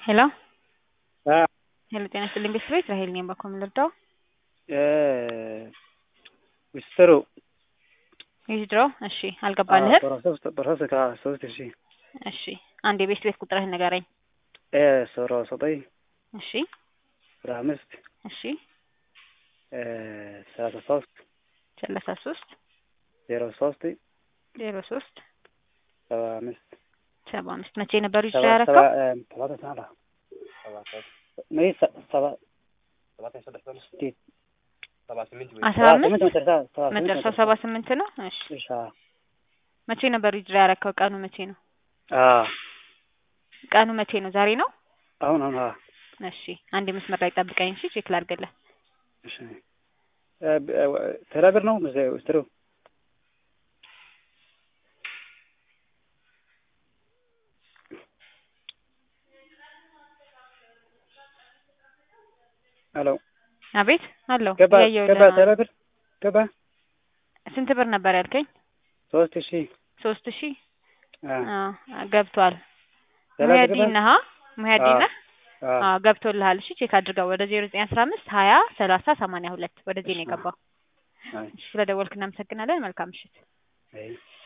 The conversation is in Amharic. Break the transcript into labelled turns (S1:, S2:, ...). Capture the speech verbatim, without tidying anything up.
S1: ሄሎ
S2: አ
S1: ሄሎ ጤና ይስጥልኝ ቤት ራሄል ነኝ ባኮ ምን ልርዳው?
S2: እ ዊስትሮ
S1: ዊዝድሮ እሺ አልገባልህም?
S2: ፕሮሰስ ፕሮሰስ ካ ሶስት ሺህ
S1: እሺ አንድ የቤት ቤት ቁጥርህን ንገረኝ።
S2: እ ሶሮ ሶጠኝ
S1: እሺ
S2: አስራ አምስት
S1: እሺ
S2: እ ሰላሳ ሶስት
S1: ሰላሳ ሶስት
S2: ዜሮ ሶስት
S1: ዜሮ ሶስት
S2: ሰባ አምስት
S1: ሰባ አምስት መቼ ነበር
S2: ሰባ
S1: ዊዝድሮ
S2: ሰባ
S1: ያደረከው?
S2: ሰባ ተሳላ ሰባ ነይ ሰባ ሰባ ተሰደፈ ሰባ ስምንት
S1: አስራ አምስት መጨረሻው ሰባ ስምንት ነው። እሺ
S2: እሺ
S1: መቼ ነበር ዊዝድሮ ያደረከው? ቀኑ መቼ ነው?
S2: አ
S1: ቀኑ መቼ ነው? ዛሬ ነው?
S2: አሁን አሁን አ
S1: እሺ አንድ መስመር ላይ ጠብቀኝ እሺ ቼክ ላድርግልህ።
S2: እሺ ተራብር ነው መዘው ዊስትሮ ሄሎ
S1: አቤት አሎ
S2: ገባ ገባ ተራብር ገባ
S1: ስንት ብር ነበር ያልከኝ?
S2: ሶስት ሺህ
S1: ሶስት ሺህ
S2: አ
S1: አ ገብቷል። ሙያዲን ነህ? ሙያዲን ነህ? አዎ ገብቶልሃል። እሺ ቼክ አድርገው ወደ ዜሮ ዘጠኝ አስራ አምስት ሀያ ሰላሳ ሰማንያ ሁለት ወደዚህ ነው የገባው። እሺ ስለደወልክ እናመሰግናለን። መልካም ምሽት።
S2: አይ